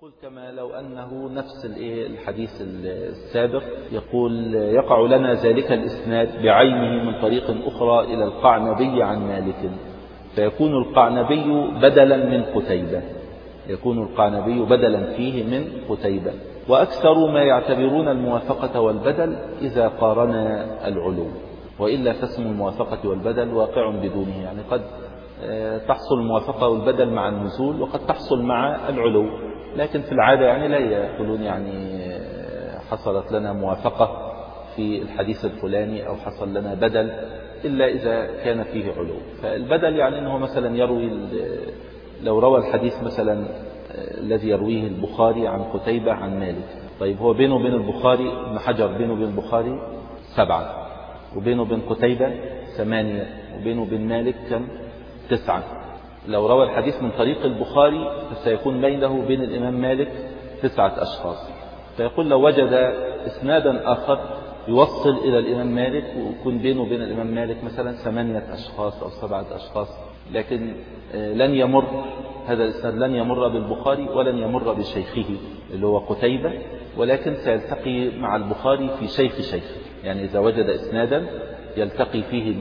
يقول كما لو أنه نفس الحديث السابق، يقول يقع لنا ذلك الإسناد بعينه من طريق أخرى إلى القعنبي عن مالك، فيكون القعنبي بدلا من قتيبة، يكون القعنبي بدلا فيه من قتيبة. وأكثر ما يعتبرون الموافقة والبدل إذا قارنا العلو، وإلا فاسم الموافقة والبدل واقع بدونه، يعني قد تحصل الموافقة والبدل مع النزول، وقد تحصل مع العلو، لكن في العادة يعني لا يقولون يعني حصلت لنا موافقة في الحديث الفلاني أو حصل لنا بدل إلا إذا كان فيه علو. فالبدل يعني أنه مثلا يروي، لو روى الحديث مثلا الذي يرويه البخاري عن قتيبة عن مالك، طيب هو بينه وبين البخاري ابن حجر، بينه وبين البخاري 7، وبينه وبين قتيبة 8، وبينه وبين مالك كم؟ 9. لو روى الحديث من طريق البخاري فسيكون بينه وبين الإمام مالك 9 أشخاص، فيقول لو وجد إسنادا آخر يوصل إلى الإمام مالك ويكون بينه وبين الإمام مالك مثلا 8 أشخاص أو 7 أشخاص، لكن لن يمر هذا الإسناد، لن يمر بالبخاري ولن يمر بشيخه اللي هو قتيبة، ولكن سيلتقي مع البخاري في شيخه، يعني إذا وجد إسنادا يلتقي فيه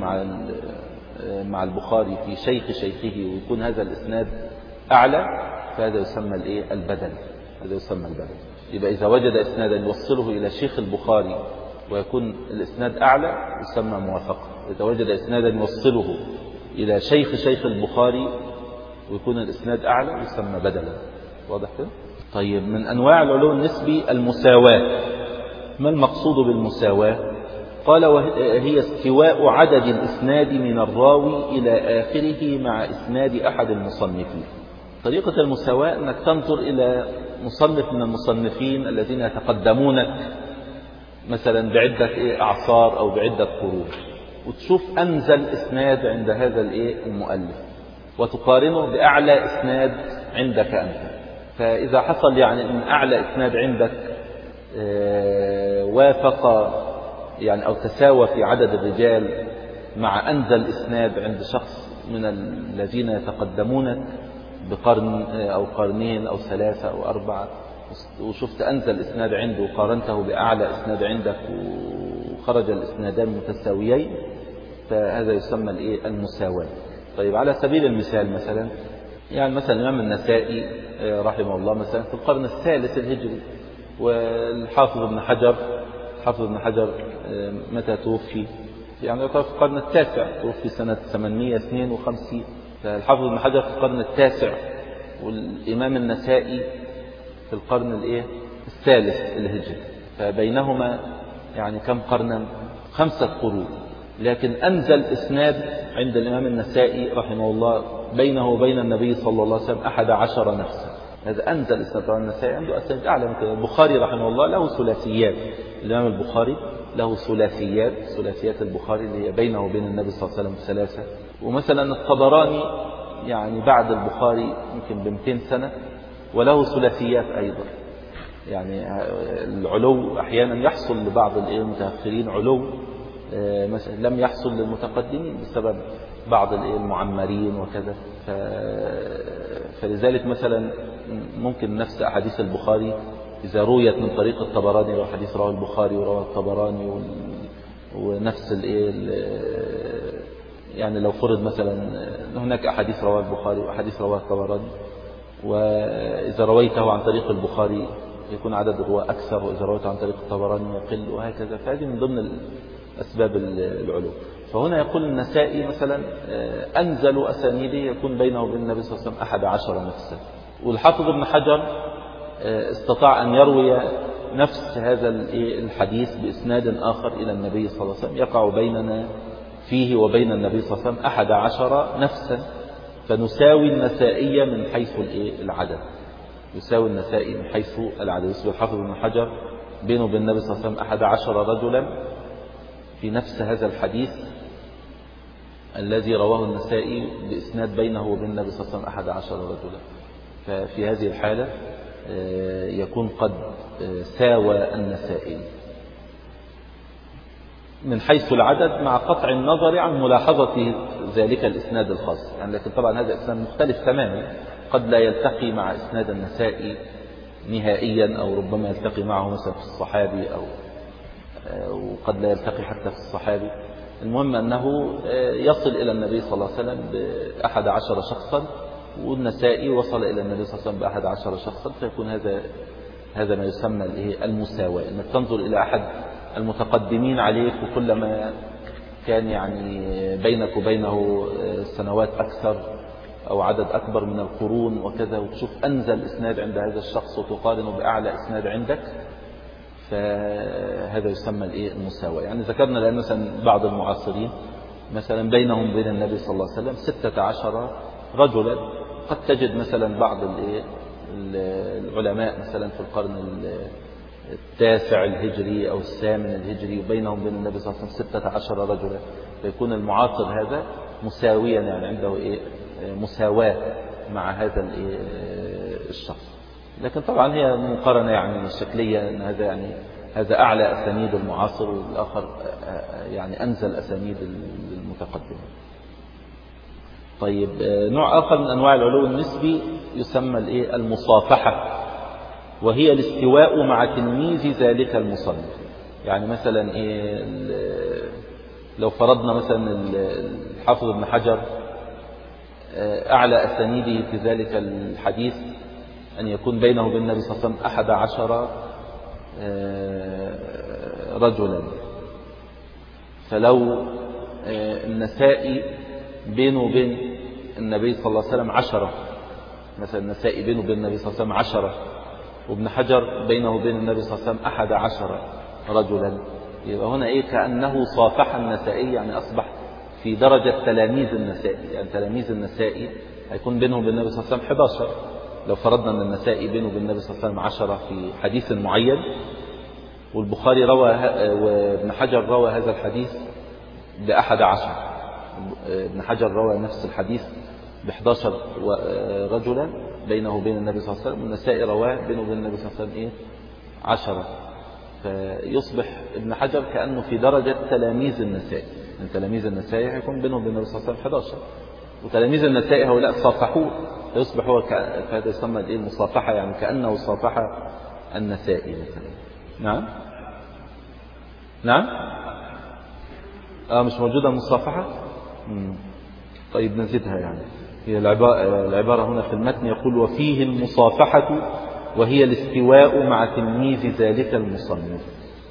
مع البخاري في شيخه ويكون هذا الإسناد أعلى، فهذا يسمى البدل، هذا يسمى البدل. يبقى إذا وجد إسنادا يوصله إلى شيخ البخاري ويكون الإسناد أعلى يسمى موافقة، إذا وجد إسنادا يوصله إلى شيخ البخاري ويكون الإسناد أعلى يسمى بدلا. واضح كده؟ طيب، من أنواع العلو النسبي المساواة. ما المقصود بالمساواة؟ قال وهي استواء عدد الإسناد من الراوي إلى آخره مع إسناد أحد المصنفين. طريقة المساواة أنك تنظر إلى مصنف من المصنفين الذين يتقدمونك مثلا بعدة أعصار أو بعدة قرون، وتشوف أنزل إسناد عند هذا المؤلف وتقارنه بأعلى إسناد عندك أنت. فإذا حصل يعني أن أعلى إسناد عندك وافق يعني أو تساوى في عدد الرجال مع أنزل إسناد عند شخص من الذين يتقدمونك بقرن أو قرنين أو 3 أو 4، وشفت أنزل إسناد عنده وقارنته بأعلى إسناد عندك وخرج الإسنادان متساويين، فهذا يسمى المساواة. طيب، على سبيل المثال مثلا الإمام النسائي رحمه الله مثلا في القرن الثالث الهجري، والحافظ ابن حجر متى توفي؟ يعني في القرن التاسع، توفي سنة 852. فالحافظ ابن حجر في القرن التاسع، والإمام النسائي في القرن الثالث الهجري، فبينهما يعني كم قرنا؟ 5 قرون. لكن أنزل إسناد عند الإمام النسائي رحمه الله بينه وبين النبي صلى الله عليه وسلم 11 نفسا. هذا أنزل إسناد. النسائي عنده أسانيد أعلى من كده. البخاري رحمه الله له ثلاثيات، الإمام البخاري له ثلاثيات البخاري اللي هي بينه وبين النبي صلى الله عليه وسلم 3. ومثلا الطبراني يعني بعد البخاري يمكن ب200 سنة وله ثلاثيات أيضا. يعني العلو أحيانا يحصل لبعض المتأخرين علو مثلا لم يحصل للمتقدمين بسبب بعض المعمرين وكذا. فلذلك مثلا ممكن نفس أحاديث البخاري إذا رويت من طريق الطبراني، لو حديث رواه البخاري ورواه الطبراني ونفس يعني لو فرض مثلا هناك أحاديث رواه البخاري وأحاديث رواه الطبراني، وإذا رويته عن طريق البخاري يكون عدد هو أكثر، وإذا رويته عن طريق الطبراني يقل، وهكذا. فهذه من ضمن أسباب العلو. فهنا يقول النسائي مثلا أنزل أسانيده يكون بينه وبين النبي صلى الله عليه وسلم 11 نفسا. والحافظ ابن حجر استطاع أن يروي نفس هذا الحديث بإسناد آخر إلى النبي صلى الله عليه وسلم يقع بيننا فيه وبين النبي صلى الله عليه وسلم 11 نفسا، فنساوي النسائي من حيث العدد، يساوي النسائي من حيث العدد. يسوي الحافظ ابن حجر بينه وبين النبي صلى الله عليه وسلم 11 رجلا في نفس هذا الحديث الذي رواه النسائي بإسناد بينه وبين النبي صلى الله عليه وسلم 11 رجلا. ففي هذه الحالة يكون قد ساوى النسائي من حيث العدد، مع قطع النظر عن ملاحظة ذلك الإسناد الخاص. يعني لكن طبعا هذا إسناد مختلف تماما، قد لا يلتقي مع إسناد النسائي نهائيا، أو ربما يلتقي معه مثلا في الصحابي، وقد لا يلتقي حتى في الصحابي. المهم أنه يصل إلى النبي صلى الله عليه وسلم ب11 شخصا، والنسائي وصل إلى النبي صلى الله عليه وسلم ب11 شخصا، فيكون هذا ما يسمى المساواة، أنك تنظر إلى أحد المتقدمين عليك، وكلما كان يعني بينك وبينه سنوات أكثر أو عدد أكبر من القرون وكذا، وتشوف أنزل إسناد عند هذا الشخص وتقارنه بأعلى إسناد عندك، فهذا يسمى المساواة. يعني ذكرنا لأن مثلا بعض المعاصرين مثلا بينهم بين النبي صلى الله عليه وسلم 16 رجلا. قد تجد مثلا بعض العلماء مثلا في القرن التاسع الهجري أو الثامن الهجري، وبينهم بين النبي صلى الله عليه وسلم 16 رجلا، فيكون المعاصر هذا مساويا، يعني عنده مساواة مع هذا الشخص. لكن طبعا هي مقارنة يعني شكلية، أن هذا أعلى أسانيد المعاصر، والآخر يعني أنزل أسانيد المتقدم. طيب، نوع آخر من أنواع العلو النسبي يسمى المصافحة، وهي الاستواء مع تلميذ ذلك المصنف. يعني مثلا لو فرضنا مثلا الحافظ ابن حجر أعلى أسانيده في ذلك الحديث أن يكون بينه وبين النبي صلى الله عليه وسلم 11 رجلا، فلو النسائي بينه وبين النبي صلى الله عليه وسلم 10، مثلا النسائي بينه وبين النبي صلى الله عليه وسلم 10، وابن حجر بينه وبين النبي صلى الله عليه وسلم 11 رجلا، يبقى هنا كأنه صافح النسائي، يعني أصبح في درجة تلاميذ النسائي. يعني تلاميذ النسائي هيكون بينهم وبين النبي صلى الله عليه وسلم 11. لو فرضنا أن النسائي بينه وبين النبي صلى الله عليه وسلم 10 في حديث معين، والبخاري روى وابن حجر روى هذا الحديث ب11، ابن حجر روى نفس الحديث ب11 رجلا بينه وبين النبي صلى الله عليه وسلم، والنسائي رواه بينه وبين النبي صلى الله عليه وسلم 10، فيصبح ابن حجر كأنه في درجة تلاميذ النسائي. من تلاميذ النسائي هيكون بينهم وبين النبي صلى الله عليه وسلم 11، وتلاميذ النسائي هؤلاء صافحوه، فيصبح هو فهذا يسمى المصافحة، يعني كأنه صافح النسائي مثلا. نعم مش موجودة المصافحة. طيب نزيدها، يعني هي العبارة هنا في المتن يقول: وفيه المصافحة وهي الاستواء مع تلميذ ذلك المصنف.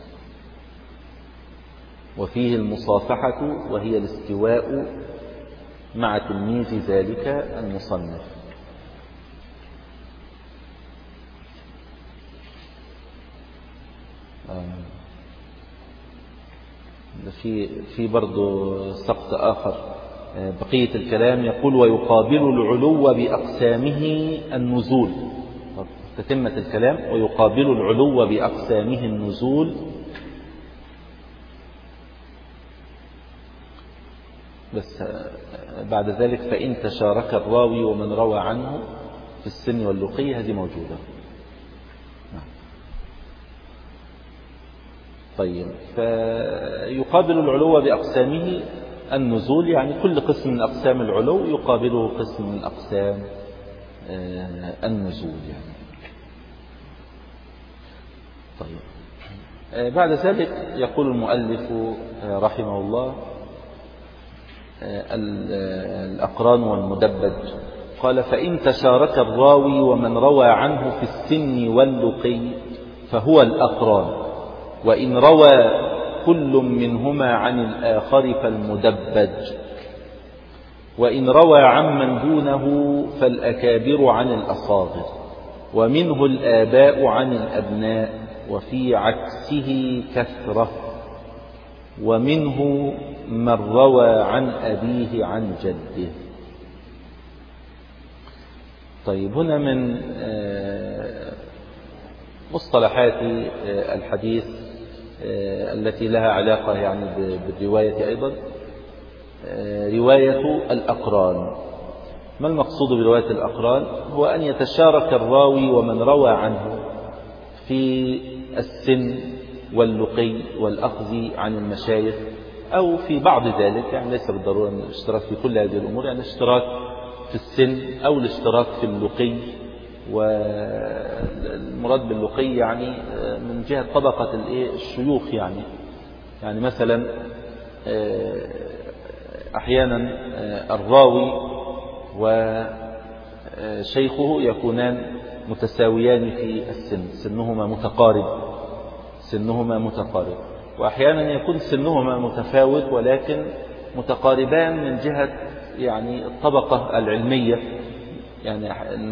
وفيه المصافحة وهي الاستواء مع تلميذ ذلك المصنف. في برضو سقط آخر بقية الكلام، يقول: ويقابل العلو بأقسامه النزول. تتمة الكلام: ويقابل العلو بأقسامه النزول. بس بعد ذلك: فإن تشارك الراوي ومن روى عنه في السن واللقي، هذه موجودة. طيب، فيقابل العلو بأقسامه النزول، يعني كل قسم من أقسام العلو يقابله قسم من أقسام النزول يعني. طيب، بعد ذلك يقول المؤلف رحمه الله: الأقران والمدبج. قال: فإن تشارك الراوي ومن روى عنه في السن واللقي فهو الأقران، وإن روى كل منهما عن الآخر فالمدبج، وإن روى عمن دونه فالأكابر عن الأصاغر، ومنه الآباء عن الأبناء، وفي عكسه كثرة، ومنه من روى عن أبيه عن جده. طيب، هنا من مصطلحات الحديث التي لها علاقة يعني بالرواية أيضا، رواية الأقران. ما المقصود برواية الأقران؟ هو أن يتشارك الراوي ومن روى عنه في السن واللقي والأخذ عن المشايخ، أو في بعض ذلك، يعني ليس بالضرورة الاشتراك في كل هذه الأمور، يعني الاشتراك في السن أو الاشتراك في اللقي والمراد باللقي يعني من جهة طبقة الشيوخ، يعني مثلا أحيانا الراوي وشيخه يكونان متساويان في السن، سنهما متقارب، وأحيانا يكون سنهما متفاوت ولكن متقاربان من جهة يعني الطبقة العلمية. يعني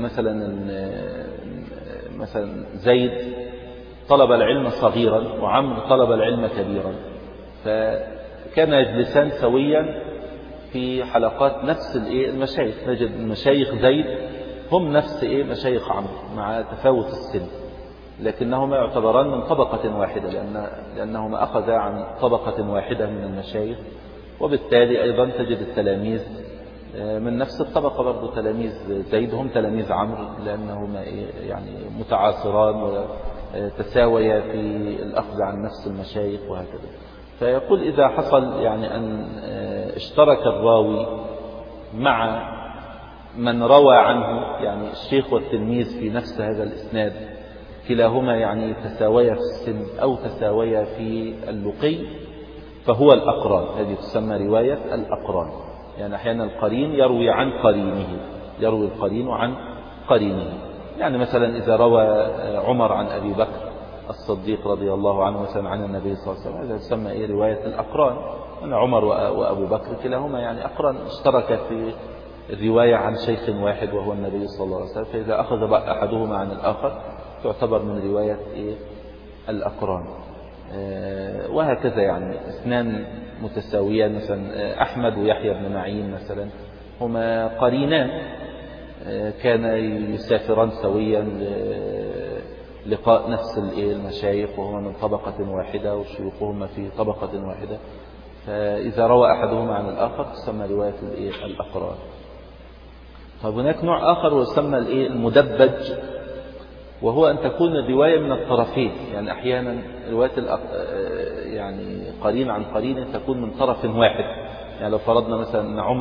مثلا زيد طلب العلم صغيرا وعمرو طلب العلم كبيرا، فكان يجلسان سويا في حلقات نفس المشايخ. نجد مشايخ زيد هم نفس مشايخ عمرو مع تفاوت السن، لكنهما يعتبران من طبقة واحدة لأنهما أخذا عن طبقة واحدة من المشايخ، وبالتالي أيضا تجد التلاميذ من نفس الطبقة برضو. تلاميذ زيد هم تلاميذ عمرو لأنهما يعني متعاصران وتساويا في الأخذ عن نفس المشايخ وهكذا. فيقول إذا حصل يعني أن اشترك الراوي مع من روى عنه، يعني الشيخ والتلميذ في نفس هذا الإسناد، كلاهما يعني تساويا في السن أو تساويا في اللقي، فهو الأقران. هذه تسمى رواية الأقران. يعني أحيانا القرين يروي عن قرينه، يروي القرين عن قرينه. يعني مثلا إذا روى عمر عن أبي بكر الصديق رضي الله عنه مثلا عن النبي صلى الله عليه وسلم، هذا تسمى رواية الأقران. أن عمر وأبو بكر كلاهما يعني أقران، اشترك في الرواية عن شيخ واحد وهو النبي صلى الله عليه وسلم، فإذا أخذ أحدهما عن الآخر تعتبر من رواية الأقران. وهكذا يعني اثنان متساويان، مثلا أحمد ويحيى بن معين مثلا هما قرينان، كانا يسافران سويا لقاء نفس المشايخ، وهما من طبقة واحدة وشيوخهما في طبقة واحدة، فإذا روى أحدهما عن الآخر تسمى رواية الأقران. فهناك نوع آخر ويسمى المدبج، وهو أن تكون الرواية من الطرفين. يعني أحيانا رواية يعني قرين عن قرين تكون من طرف واحد. يعني لو فرضنا مثلا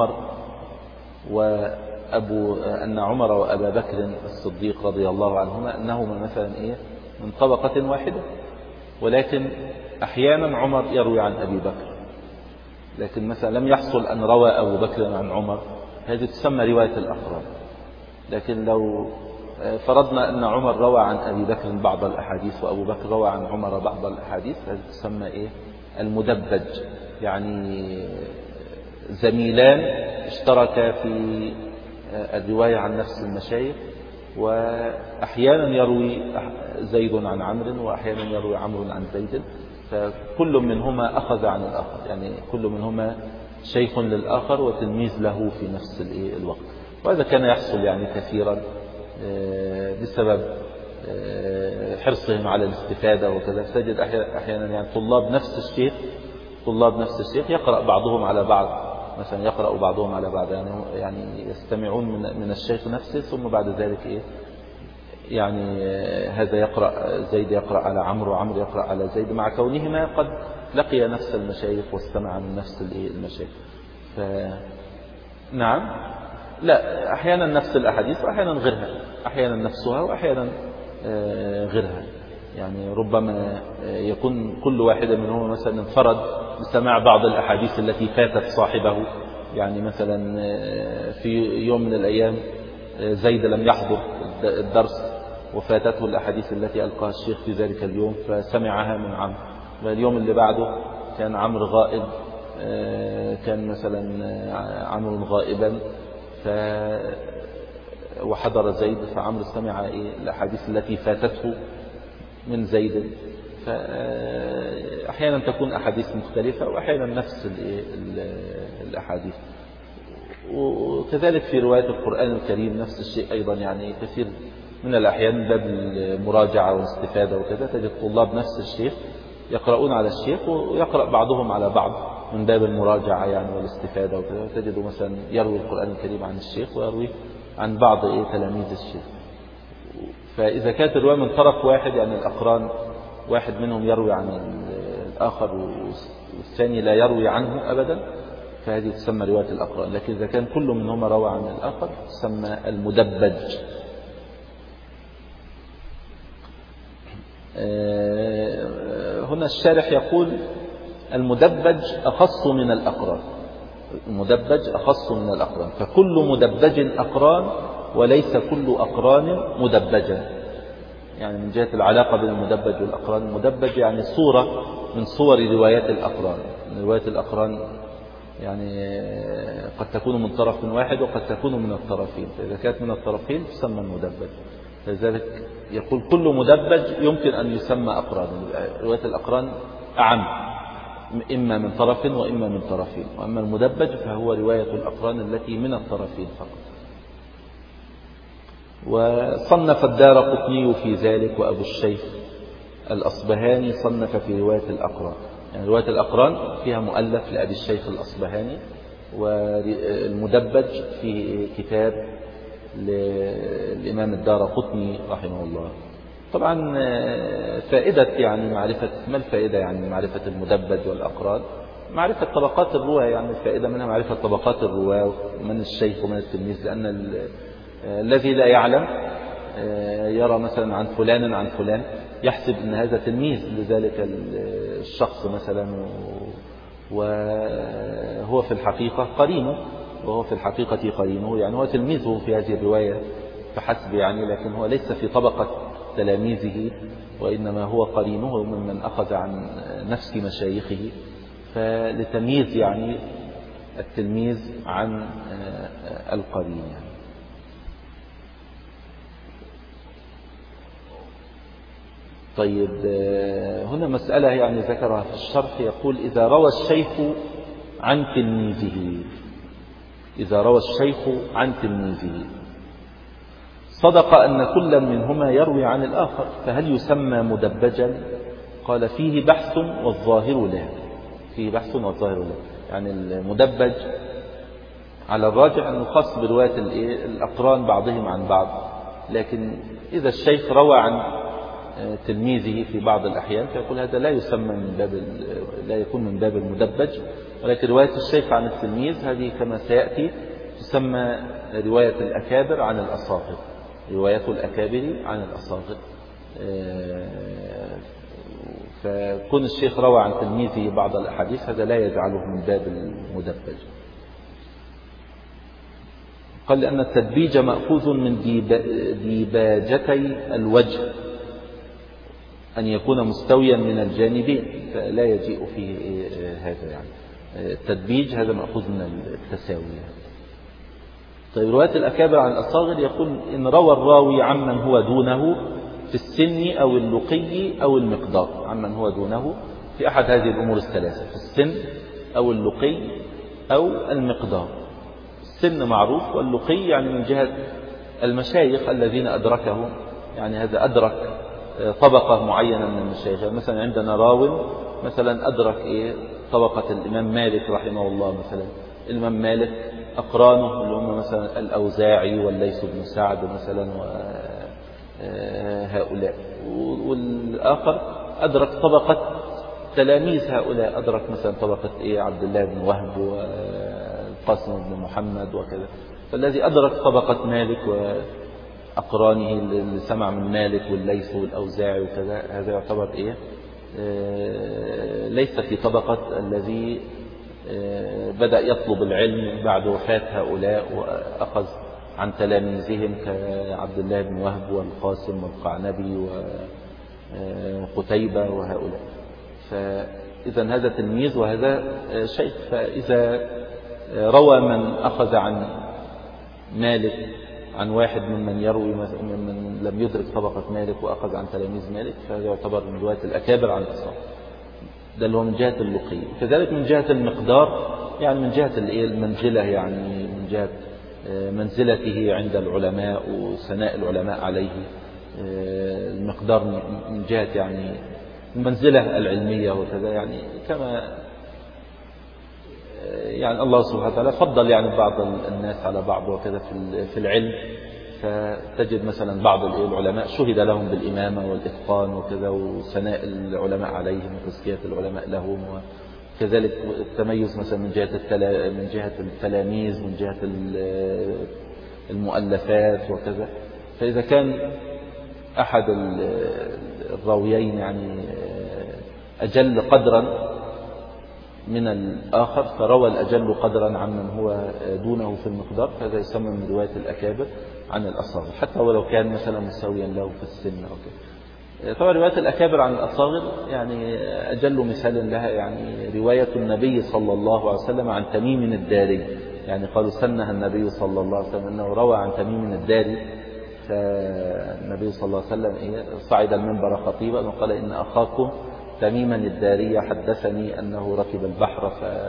أن عمر وأبا بكر الصديق رضي الله عنهما أنهما مثلا من طبقة واحدة، ولكن أحيانا عمر يروي عن أبي بكر، لكن مثلا لم يحصل أن روى أبو بكر عن عمر، هذه تسمى رواية الأقران. لكن لو فرضنا أن عمر روى عن أبي بكر بعض الأحاديث وأبو بكر روى عن عمر بعض الأحاديث، هذه تسمى المدبج. يعني زميلان اشتركا في الرواية عن نفس المشايخ، وأحيانا يروي زيد عن عمرو وأحيانا يروي عمرو عن زيد، فكل منهما أخذ عن الآخر، يعني كل منهما شيخ للآخر وتلميذ له في نفس الوقت. وهذا كان يحصل يعني كثيرا بسبب حرصهم على الاستفادة وكذا. تجد أحيانا يعني طلاب نفس الشيخ يقرأ بعضهم على بعض، مثلا يقرأ بعضهم على بعض، يعني يستمعون من الشيخ نفسه، ثم بعد ذلك يعني هذا يقرأ زيد يقرأ على عمرو وعمرو يقرأ على زيد، مع كونهما قد لقي نفس المشايخ واستمع من نفس المشايخ. نعم، لا، أحيانا نفس الأحاديث وأحيانا غيرها، أحيانا نفسها وأحيانا غيرها. يعني ربما يكون كل واحدة منهم مثلا انفرد بسماع بعض الأحاديث التي فاتت صاحبه. يعني مثلا في يوم من الأيام زيد لم يحضر الدرس وفاتته الأحاديث التي ألقاها الشيخ في ذلك اليوم، فسمعها من عمرو. واليوم اللي بعده كان عمرو غائب، كان مثلا عمرو غائبا وحضر زيد، فعمرو سمع الأحاديث التي فاتته من زيد. فأحيانا تكون أحاديث مختلفة وأحيانا نفس الأحاديث. وكذلك في رواية القرآن الكريم نفس الشيء أيضا. يعني كثير من الأحيان باب المراجعة والاستفادة وكذا تجد طلاب نفس الشيخ يقرؤون على الشيخ ويقرأ بعضهم على بعض من باب المراجعة يعني والاستفادة وكذا. تجد مثلا يروي القرآن الكريم عن الشيخ ويروي عن بعض تلاميذ الشيخ. فإذا كانت الرواية من طرف واحد، يعني الأقران واحد منهم يروي عن الآخر والثاني لا يروي عنه أبدا، فهذه تسمى رواية الأقران. لكن إذا كان كل منهما روى عن الآخر تسمى المدبج. هنا الشارح يقول المدبج أخص من الأقران، المدبج أخص من الأقران، فكل مدبج أقران وليس كل أقران مدبجا. يعني من جهة العلاقة بين المدبج والأقران، المدبج يعني صورة من صور روايات الأقران. رواية الأقران يعني قد تكون من طرف واحد وقد تكون من الطرفين، فإذا كانت من الطرفين تسمى المدبج. فلذلك يقول كل مدبج يمكن أن يسمى أقران. رواية الأقران أعم، إما من طرف وإما من طرفين، وأما المدبج فهو رواية الأقران التي من الطرفين فقط. وصنف الدارقطني في ذلك، وأبو الشيخ الأصبهاني صنف في رواية الأقران. يعني رواية الأقران فيها مؤلف لأبي الشيخ الأصبهاني، والمدبج في كتاب للإمام الدارقطني رحمه الله. طبعا فائدة يعني معرفة، ما الفائدة يعني معرفة المدبج والأقران؟ معرفة طبقات الرواة، يعني الفائدة منها معرفة طبقات الرواة، من الشيخ ومن التلميذ، لأن الذي لا يعلم يرى مثلا عن فلان عن فلان يحسب أن هذا تلميذ لذلك الشخص مثلا، وهو في الحقيقة قرينه، وهو في الحقيقة قرينه، يعني هو تلميذه في هذه الرواية فحسب يعني، لكن هو ليس في طبقة تلاميذه، وإنما هو قرينه ممن أخذ عن نفس مشايخه، فلتمييز يعني التلميذ عن القرين يعني. طيب هنا مسألة يعني ذكرها في الشرح، يقول إذا روى الشيخ عن تلميذه، إذا روى الشيخ عن تلميذه صدق أن كل منهما يروي عن الآخر، فهل يسمى مدبجا؟ قال فيه بحث والظاهر لا، فيه بحث والظاهر لا. يعني المدبج على الراجع أنه خاص برواية الأقران بعضهم عن بعض، لكن إذا الشيخ روى عن تلميذه في بعض الأحيان فيقول هذا لا يسمى من باب، لا يكون من باب المدبج، ولكن رواية الشيخ عن التلميذ هذه كما سيأتي تسمى رواية الأكابر عن الأصاغر، رواية الأكابر عن الأصاغر. فكون الشيخ روى عن تلميذه بعض الأحاديث هذا لا يجعله من باب المدبج. قال لأن التدبيج مأخوذ من ديباجتي الوجه، أن يكون مستويا من الجانبين، فلا يجيء فيه هذا يعني التدبيج، هذا مأخوذ من التساوي. طيب رواية الأكابر عن الأصاغر يقول إن روى الراوي عمن هو دونه في السن أو اللقي أو المقدار، عمن هو دونه في أحد هذه الأمور الثلاثة، في السن أو اللقي أو المقدار. السن معروف، واللقي يعني من جهة المشايخ الذين أدركهم، يعني هذا أدرك طبقة معينة من المشايخ. مثلا عندنا راو مثلا أدرك طبقة الإمام مالك رحمه الله، مثلا الإمام مالك أقرانه اللي هم مثلا الأوزاعي والليث بن سعد مثلا وهؤلاء، والآخر أدرك طبقة تلاميذ هؤلاء، أدرك مثلا طبقة عبد الله بن وهب والقاسم بن محمد وكذا. فالذي أدرك طبقة مالك وأقرانه اللي سمع من مالك والليث والأوزاعي وكذا، هذا يعتبر ليس في طبقة الذي بدأ يطلب العلم بعد وفاة هؤلاء وأخذ عن تلاميذهم كعبد الله بن وهب والقاسم والقعنبي وقتيبة وهؤلاء. فإذا هذا تلميذ وهذا شيخ. فإذا روى من أخذ عن مالك عن واحد ممن يروي من لم يدرك طبقة مالك وأخذ عن تلاميذ مالك، فهذا يعتبر من رواية الأكابر عن الأصحاب، ده اللي هو من جهة اللقي. كذلك من جهة المقدار، يعني من جهة المنزلة، يعني من جهة منزلته عند العلماء وثناء العلماء عليه. المقدار من جهة يعني المنزلة العلمية وكذا، يعني كما يعني الله سبحانه وتعالى فضل يعني بعض الناس على بعض وكذا في العلم، فتجد مثلا بعض العلماء شهد لهم بالإمامة والإتقان وكذا، وثناء العلماء عليهم وتزكية العلماء لهم، وكذلك التميز مثلا من جهة التلاميذ، من جهة المؤلفات وكذا. فإذا كان أحد الراويين يعني أجل قدرا من الآخر، فروى الأجل قدرا عمن هو دونه في المقدار، فهذا يسمى من رواية الأكابر عن الأصاغر، حتى ولو كان مثلا مساويا له في السن أو كده. طبعا رواية الأكابر عن الأصاغر يعني أجل مثال لها يعني رواية النبي صلى الله عليه وسلم عن تميم الداري. يعني قالوا سنها النبي صلى الله عليه وسلم أنه روى عن تميم الداري، فالنبي صلى الله عليه وسلم صعد المنبر خطيبا وقال إن أخاكم تميما الداري حدثني أنه ركب البحر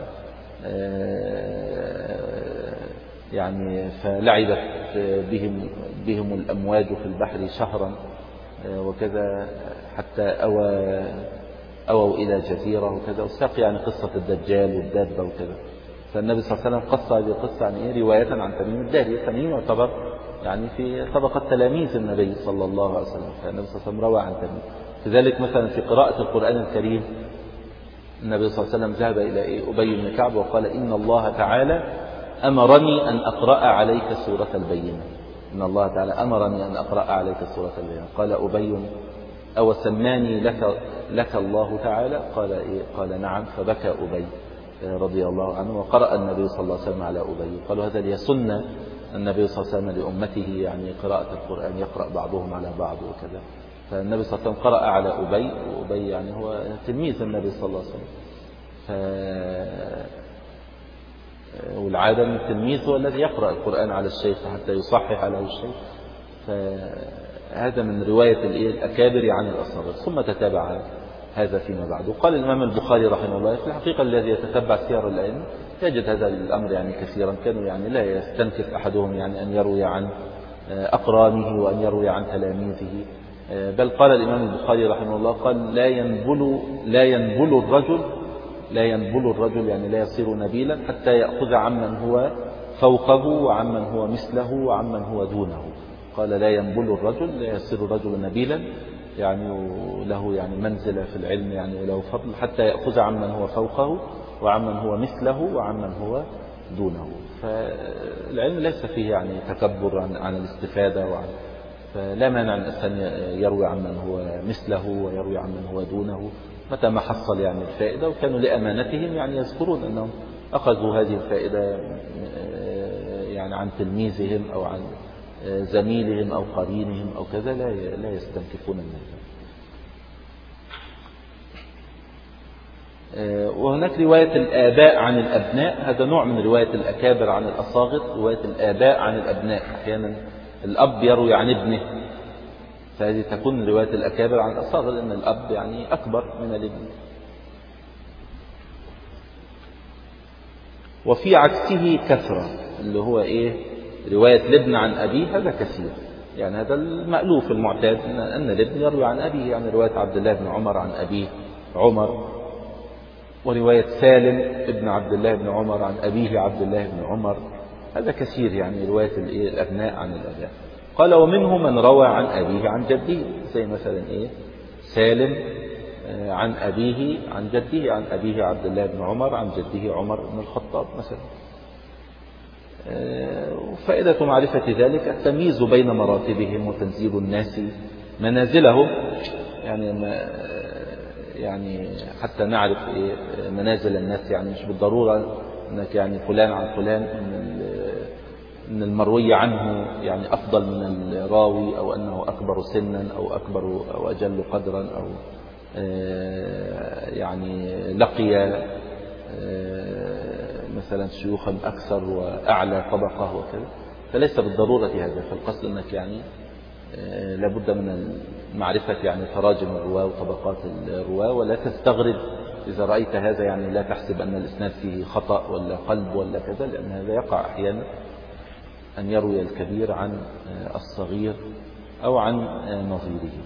يعني فلعبت بهم الأمواج في البحر شهرا وكذا حتى أووا إلى جزيرة وكذا، وساق يعني قصة الدجال والدابة وكذا. فالنبي صلى الله عليه وسلم قص هذه القصة عن رواية عن تميم الداري. تميم يعتبر يعني في طبقة تلاميذ النبي صلى الله عليه وسلم، فالنبي صلى الله عليه وسلم روى عن تميم. كذلك مثلا في قراءة القرآن الكريم النبي صلى الله عليه وسلم ذهب إلى أبي بن كعب وقال إن الله تعالى أمرني أن أقرأ عليك سورة البينة. إن الله تعالى أمرني أن أقرأ عليك سورة البينة. قال أبي أو سماني لك الله تعالى؟ قال نعم. فبكى أبي رضي الله عنه، وقرأ النبي صلى الله عليه وسلم على أبي. قالوا هذا ليسن النبي صلى الله عليه وسلم لأمته يعني قراءة القرآن، يقرأ بعضهم على بعض وكذا. فالنبي صلى الله عليه وسلم قرأ على أبي، وأبي يعني هو تلميذ النبي صلى الله عليه وسلم. والعادة من التلميذ هو الذي يقرأ القرآن على الشيخ حتى يصحح له الشيخ. فهذا من رواية الأكابر عن الأصاغر. ثم تتابع هذا فيما بعد. وقال الإمام البخاري رحمه الله في الحقيقة الذي يتتبع سير الأئمة يجد هذا الأمر يعني كثيرا. كانوا يعني لا يستنكف أحدهم يعني أن يروي عن أقرانه وأن يروي عن تلاميذه، بل قال الإمام البخاري رحمه الله قال لا ينبل الرجل يعني لا يصير نبيلا حتى يأخذ عمن هو فوقه وعمن هو مثله وعمن هو دونه. قال لا ينبل الرجل، لا يصير الرجل نبيلا يعني له يعني منزلة في العلم يعني وله فضل حتى يأخذ عمن هو فوقه وعمن هو مثله وعمن هو دونه. فالعلم ليس فيه يعني تكبر عن الاستفادة فلا مانع أن الإنسان يروي عمن هو مثله ويروي عمن هو دونه متى ما حصل يعني الفائدة. وكانوا لأمانتهم يعني يذكرون أنهم أخذوا هذه الفائدة يعني عن تلميذهم أو عن زميلهم أو قرينهم أو كذا، لا يستنكفون منه. وهناك رواية الآباء عن الأبناء، هذا نوع من رواية الأكابر عن الأصاغر. رواية الآباء عن الأبناء، أحيانا الأب يروي عن ابنه، فهذه تكون رواية الأكابر عن الأصاغر لأن الأب يعني أكبر من الابن. وفي عكسه كثرة اللي هو رواية الابن عن أبيه، هذا كثير يعني هذا المألوف المعتاد أن الابن يروي عن أبيه، يعني رواية عبد الله بن عمر عن أبيه عمر، ورواية سالم ابن عبد الله بن عمر عن أبيه عبد الله بن عمر، هذا كثير يعني رواية الأبناء عن الأبناء. قال ومنهم من روى عن أبيه عن جده، زي مثلا سالم عن أبيه عن جده، عن أبيه عبد الله بن عمر عن جده عمر بن الخطاب مثلا. وفائدة معرفة ذلك التمييز بين مراتبهم وتنزيل الناس منازلهم، يعني حتى نعرف منازل الناس، يعني مش بالضرورة أنك يعني فلان عن فلان أن المروي عنه يعني أفضل من الراوي أو أنه أكبر سنا أو أكبر أو أجل قدرا أو يعني لقي مثلا شيوخا أكثر وأعلى طبقة وكذا، فليس بالضرورة هذا. فالقصد أنك يعني لابد من معرفة يعني تراجم الرواة وطبقات الرواة، ولا تستغرب إذا رأيت هذا، يعني لا تحسب أن الإسناد فيه خطأ ولا قلب ولا كذا، لأن هذا يقع أحيانا أن يروي الكبير عن الصغير أو عن نظيره.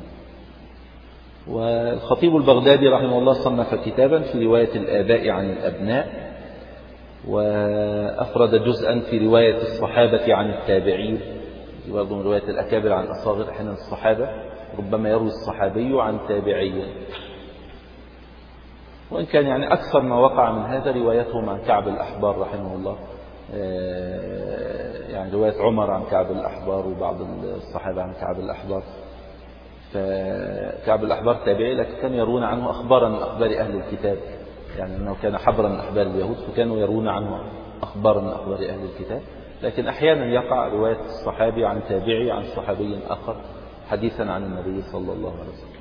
والخطيب البغدادي رحمه الله صنف كتابا في رواية الآباء عن الأبناء، وأفرد جزءا في رواية الصحابة عن التابعين، برضو من رواية الأكابر عن الأصاغر. أحيانا الصحابة ربما يروي الصحابي عن تابعي، وإن كان يعني أكثر ما وقع من هذا روايتهم عن كعب الأحبار رحمه الله، يعني رواية عمر عن كعب الأحبار وبعض الصحابة عن كعب الأحبار. فكعب الأحبار تابعي، لكن كانوا يرون عنه أخبارا من أخبار أهل الكتاب، يعني أنه كان حبرا من أخبار اليهود، فكانوا يرون عنه أخبارا من أخبار أهل الكتاب. لكن أحيانا يقع رواية الصحابي عن تابعي عن صحابي آخر حديثا عن النبي صلى الله عليه وسلم.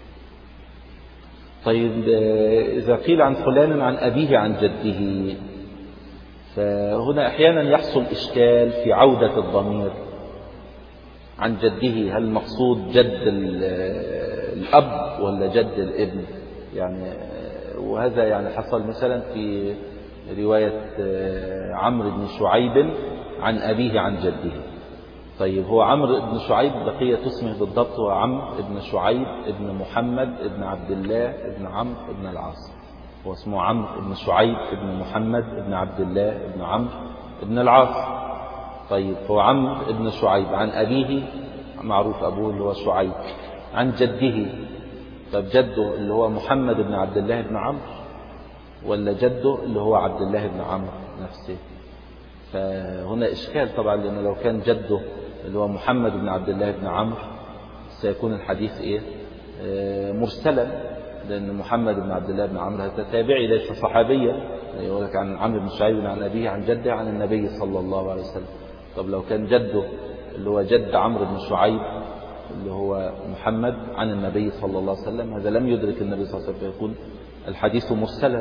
طيب إذا قيل عن فلان عن أبيه عن جده، فهنا أحيانا يحصل إشكال في عودة الضمير عن جده، هل المقصود جد الأب ولا جد الابن؟ يعني وهذا يعني حصل مثلا في رواية عمرو بن شعيب عن أبيه عن جده. طيب هو عمرو بن شعيب بقية اسمه بالضبط هو عمرو بن شعيب ابن محمد ابن عبد الله ابن عمرو ابن العاص، هو اسمه عمرو بن شعيب ابن محمد ابن عبد الله ابن عمرو ابن العاص. طيب هو عمرو بن شعيب عن أبيه معروف أبوه اللي هو شعيب، عن جده، طب جده اللي هو محمد بن عبد الله بن عمرو ولا جده اللي هو عبد الله بن عمرو نفسه؟ فهنا إشكال طبعا، لأنه لو كان جده اللي هو محمد بن عبد الله بن عمرو سيكون الحديث مرسلا، لأن محمد بن عبد الله بن عمرو هذا تابعي ليس صحابيا، يقول لك عن عمرو بن شعيب عن أبيه عن جده عن النبي صلى الله عليه وسلم. طب لو كان جده اللي هو جد عمرو بن شعيب اللي هو محمد عن النبي صلى الله عليه وسلم، هذا لم يدرك النبي صلى الله عليه وسلم، فيكون الحديث مرسلا.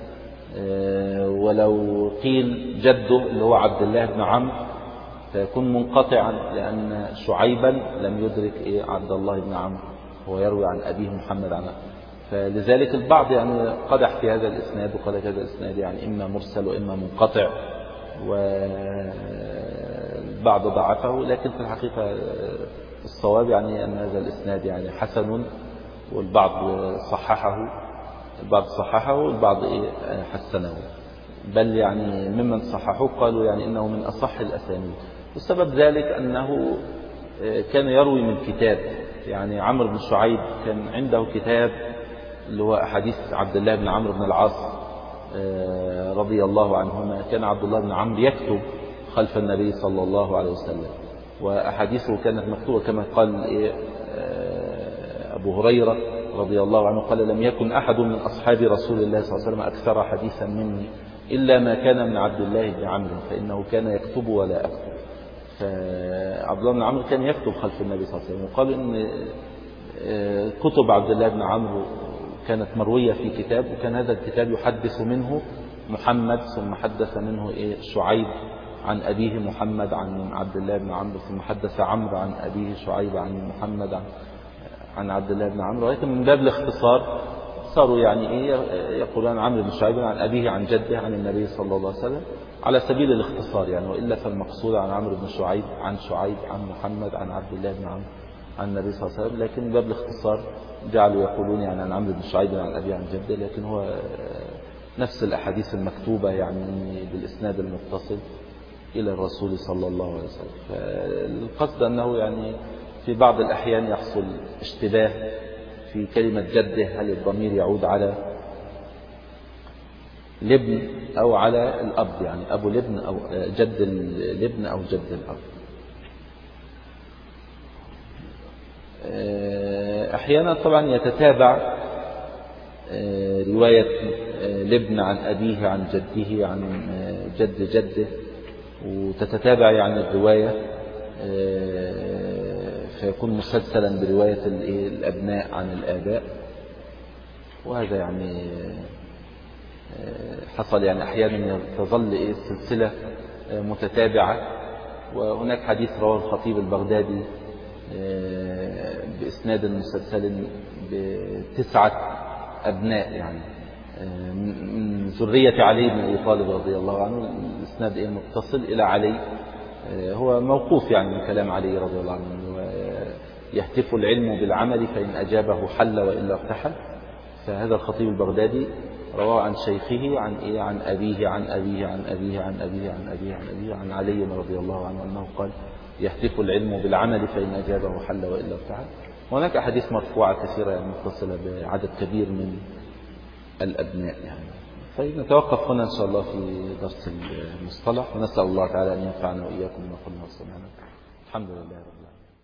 ولو قيل جده اللي هو عبد الله بن عمرو فيكون منقطعا، لأن شعيبا لم يدرك عبد الله بن عمرو، هو يروي عن أبيه محمد عنه. فلذلك البعض يعني قدح في هذا الإسناد، وقال هذا الإسناد يعني إما مرسل وإما منقطع، والبعض ضعفه، لكن في الحقيقة الصواب يعني أن هذا الإسناد يعني حسن، والبعض صححه والبعض حسنه، بل يعني ممن صححوه قالوا يعني إنه من أصح الأسانيد. والسبب ذلك أنه كان يروي من كتاب، يعني عمرو بن شعيب كان عنده كتاب اللي هو أحاديث عبد الله بن عمرو بن العاص رضي الله عنهما. كان عبد الله بن عمرو يكتب خلف النبي صلى الله عليه وسلم، وأحاديثه كانت مكتوبة كما قال أبو هريرة رضي الله عنه قال: لم يكن أحد من أصحاب رسول الله صلى الله عليه وسلم أكثر حديثا مني إلا ما كان من عبد الله بن عمرو، فإنه كان يكتب ولا أكتب. فعبد الله بن عمرو كان يكتب خلف النبي صلى الله عليه وسلم. وقال إن كتب عبد الله بن عمرو كانت مروية في كتاب، وكان هذا الكتاب يحدث منه محمد، ثم حدث منه شعيب عن أبيه محمد عن عبد الله بن عمرو، ثم حدث عمرو عن أبيه شعيب عن محمد عن عبد الله بن عمرو. ولكن من باب الاختصار صاروا يعني يقولون عمرو بن شعيب عن أبيه عن جده عن النبي صلى الله عليه وسلم على سبيل الاختصار يعني، وإلا فالمقصود عن عمرو بن شعيب عن شعيب عن محمد عن عبد الله بن عمرو عن النبي صلى الله عليه وسلم. لكن من باب الاختصار جعلوا يقولون يعني عن عمرو بن شعيب عن أبيه عن جده، لكن هو نفس الأحاديث المكتوبة يعني بالإسناد المتصل إلى الرسول صلى الله عليه وسلم. فالقصد أنه يعني في بعض الأحيان يحصل اشتباه في كلمة جده، هل الضمير يعود على الابن أو على الأب، يعني أبو الابن أو جد الابن أو جد الأب. أحيانا طبعا يتتابع رواية الابن عن أبيه عن جده عن جد جده، وتتتابع يعني الرواية فيكون مسلسلا برواية الأبناء عن الآباء. وهذا يعني حصل يعني أحيانا تظل السلسلة متتابعة. وهناك حديث رواه الخطيب البغدادي بإسناد مسلسل ب9 أبناء، يعني من ذرية علي بن أبي طالب رضي الله عنه. الإسناد متصل إلى علي، هو موقوف يعني من كلام علي رضي الله عنه: يهتف العلم بالعمل فإن أجابه حل وإلا ارتحل. فهذا الخطيب البغدادي رواه عن شيخه عن أبيه عن أبيه عن أبيه عن أبيه عن أبيه عن أبيه عن علي رضي الله عنه أنه قال: يهتف العلم بالعمل فإن أجابه حل وإلا ارتحل. وهناك أحاديث مرفوعة كثيرة يعني متصلة بعدد كبير من الأبناء يعني. فنتوقف هنا إن شاء الله في درس المصطلح، ونسأل الله تعالى أن ينفعنا وإياكم بما قلنا وسمعنا. الحمد لله رب العالمين.